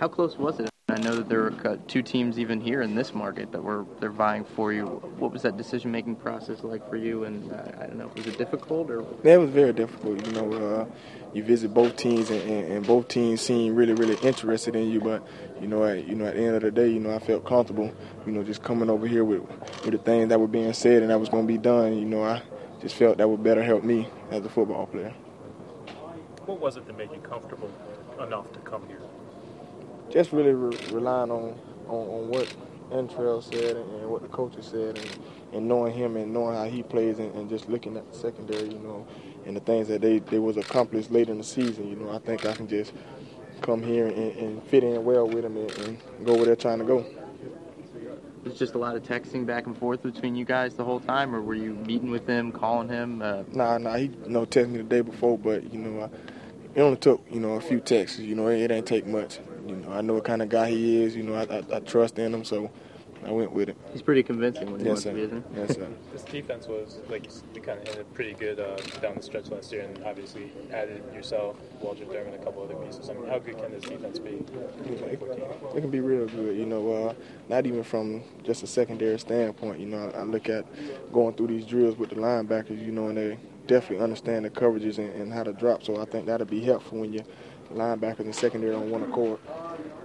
How close was it? I know that there were two teams even here in this market that they're vying for you. What was that decision-making process like for you? And I don't know, was it difficult or? Yeah, it was very difficult. You visit both teams, and both teams seem really, really interested in you. But at the end of the day, I felt comfortable. Just coming over here with the things that were being said and that was going to be done. I just felt that would better help me as a football player. What was it that made you comfortable enough to come here? Just really relying on what Antrell said and what the coaches said, and knowing him and knowing how he plays, and just looking at the secondary, and the things that they was accomplished late in the season. I think I can just come here and fit in well with them and go where they're trying to go. Was it just a lot of texting back and forth between you guys the whole time, or were you meeting with him, calling him? Nah, he texted me the day before, but it only took a few texts. It ain't take much. I know what kind of guy he is. I trust in him, so I went with it. He's pretty convincing when he wants to be, isn't he? Yes, sir. This defense was, like you kind of ended pretty good down the stretch last year, and obviously added yourself, Walter Durham, and a couple other pieces. I mean, how good can this defense be? It can be real good. Not even from just a secondary standpoint. I look at going through these drills with the linebackers, and they definitely understand the coverages and how to drop. So I think that'll be helpful when your linebackers and secondary on one accord.